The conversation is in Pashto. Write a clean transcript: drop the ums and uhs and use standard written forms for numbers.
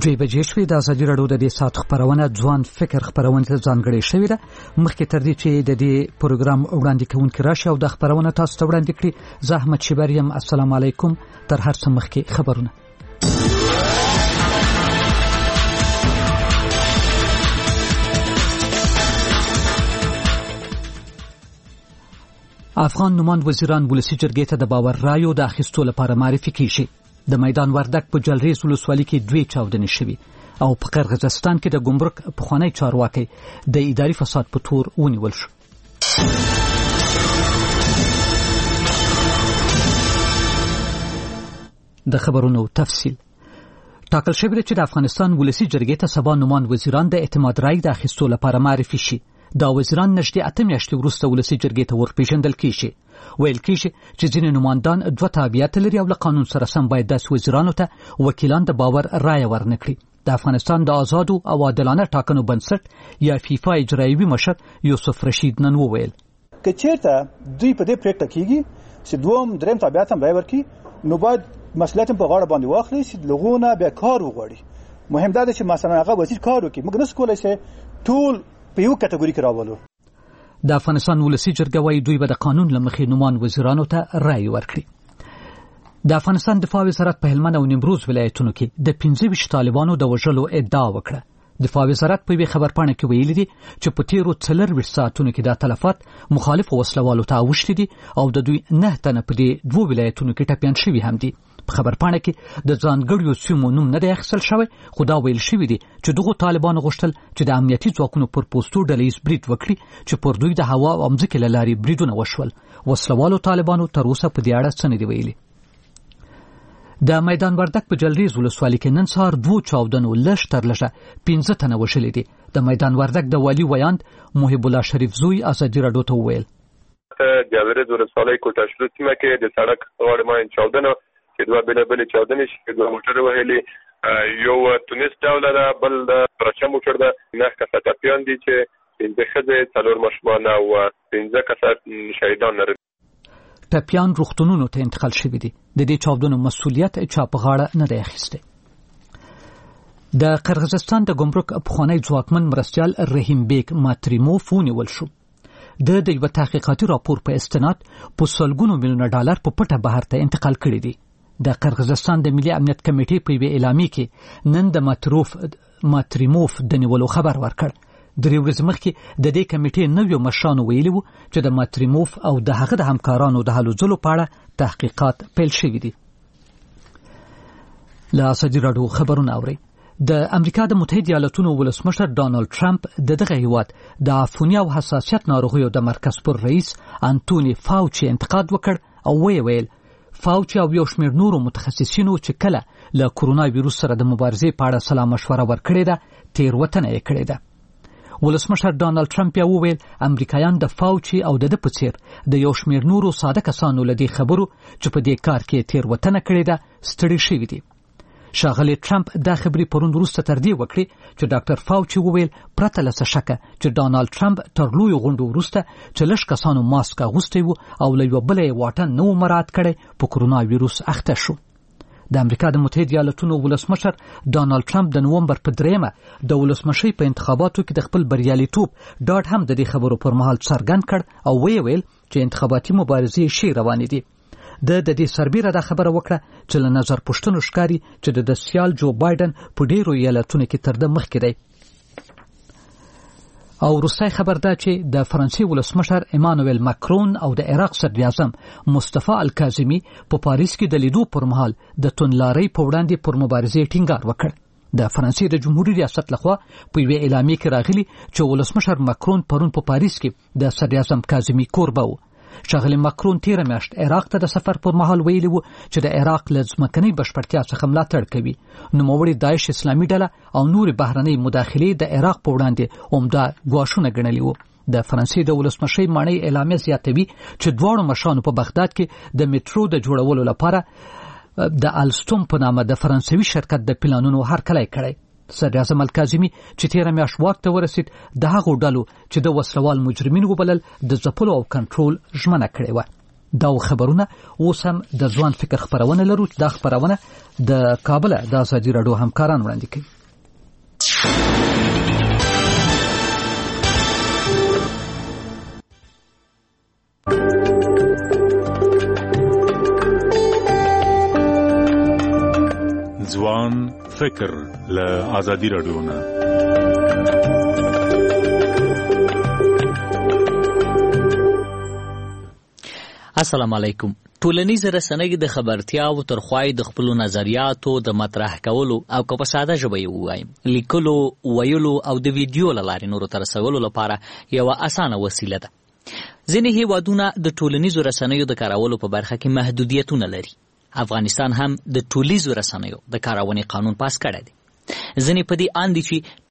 دوی بجې شوې. د ازادي راډیو د دې ساعت خبرونه ځوان فکر خبرونه ته ځانګړې شوې ده. مخکې تر دې چې د دې پروګرام وړاندې کوونکی راشي او د خبرونه تاسو ته وړاندې کړي، زه احمد شبریم. السلام علیکم. تر هر څه مخکې خبرونه. افغان نوماند وزیران ولسی جرګې ته د باور رایو د اخیستو لپاره معرفي کیږي. د میدان وردک په جلریز ولسوالۍ کې 2 چاودنې شوې او په قرغیزستان کې د ګمرک پخوانی چارواکي د اداري فساد په تور ونیول شو. د خبرونو تفصیل. ټاکل شوی چې د افغانستان ولسی جرګې ته سبا نوماند وزیران د اعتماد رای د اخیستو لپاره معرفي شي. دا وزیران نږدې 8 میاشتې وروسته ولسی جرګې ته ورپېژندل کیږي. ویل کیږي چې ځینې نوماندان 2 تابعیت لري او له قانون سره سم باید داسې وزیرانو ته وکیلان د باور رایه ورنکړي. د افغانستان د آزادو او عادلانه ټاکنو بنسټ یا فیفا اجرایوي مشر یوسف رشید نن وویل که چیرته دوی په دې پریکړه کیږي چې دوم دریم تابعیت هم رای ورکړي، نو باید مسؤلیت په غاړه باندې واخلي چې لغونه به کار وغوړي. مهم دا چې مثلا هغه وزیر کار وکړي، موږ نس کولای شي ټول په یو کټګوري کې راولو. د افغانستان ولسی جرګه وايي دوی به د قانون لمخې نومان وزیرانو ته رای ورکړي. د افغانستان دفاع وزارت په هلمند او نیمروز ولایتونو کې د 25 طالبانو د وژلو ادعا وکړه. دفاع وزارت په یوه خبرپاڼه کې ویلي دي چې په تیرو 24 ساعتونو کې د تلفات مخالف وسلوالو ته اوښتي دي او د دوی 9 تنه په دې 2 ولایتونو کې ټپیان شوي هم دي. په خبرپاڼه کې د ځانګړیو سیمو نوم نه دی اخیستل شوی، خو دا ویل شوی دی چې دغه طالبانو غوښتل چې د امنیتي ځواکونو پر پوسټو ډلهییز برید وکړي چې پر دوی د هوا او ځمکې له لارې بریدونه وشول. وسلوالو طالبانو تر اوسه په دې اړه څه نه دی ویلي. د میدان وردک په جلریز ولسوالۍ کې نن سهار 2 چاودنو لږ تر لږه 15 تنه وژلي دي. د میدان وردک د والي ویاند محب الله شریف زوی ازادي راډیو ته وویل جلریز ولسوالۍ کوټه شلو سیمه کې د سړک غاړې باندې چاودنه چې 2 بېلابېلې چاودنې شوې، 2 موټر وهلي، یو تونس ډوله ده، بل د پرچم موټر ده. 9 کسه ټپیان دي چې 15 ښځې، 4 ماشومان او 15 کسه شهیدان لري. ټپیان روغتونونو ته انتقال شوي دي. د دې چاودنو مسؤلیت چا په غاړه نه دی اخیستی. د قرغیزستان د ګمرک پخوانی ځواکمن مرستیال رحیم بیگ ماتریموف ونیول شو. د یو تحقیقاتي راپور په استناد په سلګونو میلیونه ډالر په پټه بهر ته انتقال کړي دي. د قرغیزستان د ملي امنیت کمیټې په یوه اعلامیه کې نن د ماتریموف د نیولو خبر ورکړ. 3 ورځې مخکې د دې کمیټې نویو مشرانو ویلي وو چې د ماتریموف او د هغه د همکارانو د هلو ځلو په اړه تحقیقات پیل شوي دي. له ازادي راډیو خبرونه اورئ. د امریکا د متحده ایالاتونو ولسمشر ډانلډ ټرمپ دغه هیواد د عفونی او حساسیت ناروغیو د مرکز پر رئیس انټونی فاوچي انتقاد وکړ او ویل فاوچي او یو شمېر نورو متخصصینو چې کله له کورونا ویروس سره د مبارزې په اړه سلا مشوره ورکړې ده تېروتنه یې کړې ده. ولسمشر ډانلډ ټرمپ یې وویل امریکایان د فاوچي او د په څیر د یو شمېر نورو ساده کسانو له دې خبرو چې په دې کار کې تېروتنه کړې ده ستړي شوي دي. ښاغلی ټرمپ دا خبرې پرون وروسته تر دې وکړې چې ډاکټر فاوچي وویل پرته له څه شکه چې ډانلډ ټرمپ تر لویو غونډو وروسته چې لږ کسانو ماسک اغوستی و او له یوه بله یې واټن نه و مراعات کړی په کورونا ویروس اخته شو. د امریکا د متحده ایالاتونو ولسمشر ډانلډ ټرمپ د نومبر په 3 د ولسمشۍ په انتخاباتو کې د خپل بریالیتوب ډاډ هم د دې خبرو پر مهال څرګند کړ او ویل چې انتخاباتي مبارزې ښې روانې دي. د دې سربیره دا خبره وکړه چې له نظر پوښتنو ښکاري چې د سیال جو بایدن په ډیرو ایالتونو کې تر د مخکې دی. او روسي خبر ده چې د فرانسې ولسمشر ایمانوئل ماکرون او د عراق صدر اعظم مصطفی الکاظمی په پاریس کې د لیدو پر مهال د توندلارۍ په وړاندې پر مبارزې ټینګار وکړ. د فرانسې د جمهوریت ریاست لخوا په یوه اعلامیه کې راغلی چې ولسمشر ماکرون پرون په پاریس کې د صدر اعظم کاظمی کوربه و. ښاغلی ماکرون تیره میاشت عراق ته د سفر پر مهال ویلي وو چې د عراق له ځمکنۍ بشپړتیا څخه ملاتړ کوي. نوموړي داعش اسلامي ډله او نورې بهرنۍ مداخلې د عراق په وړاندې عمده ګواښونه ګڼلي وو. د فرانسې د ولسمشۍ ماڼۍ اعلامیه زیاتوي چې دواړو مشرانو په بغداد کې د میټرو د جوړولو لپاره د الستوم په نامه د فرانسوي شرکت د پلانونو هرکلی کړی. صدر اعظم الکاظمی چې تیره میاشت واک ته ورسید د هغو ډلو چې د وسلوال مجرمین وبلل د ځپلو او کنټرول ژمنه کړې وه. دا خبرونه اوس هم د ځوان فکر خبرونه لرو. دا خبرونه د کابل د ازادي راډیو همکاران وړاندې کوي. فکر له ازادي رادیو نه. السلام علیکم. ټولنیز رسنۍ د خبرتیاو تر خوای د خپل نظریاتو د مطرح کولو او که په ساده ژبه یې ووایم لیکلو، ویلو او د ویډیو له لارې نورو ته رسولو لپاره یوه اسانه وسیله ده. ځینې هیوادونه د ټولنیزو رسنیو د کارولو په برخه کې محدودیتونه لري. افغانستان هم د ټولیزو رسنیو د کارونې قانون پاس کړی دی. ځینې په دې اند دي چې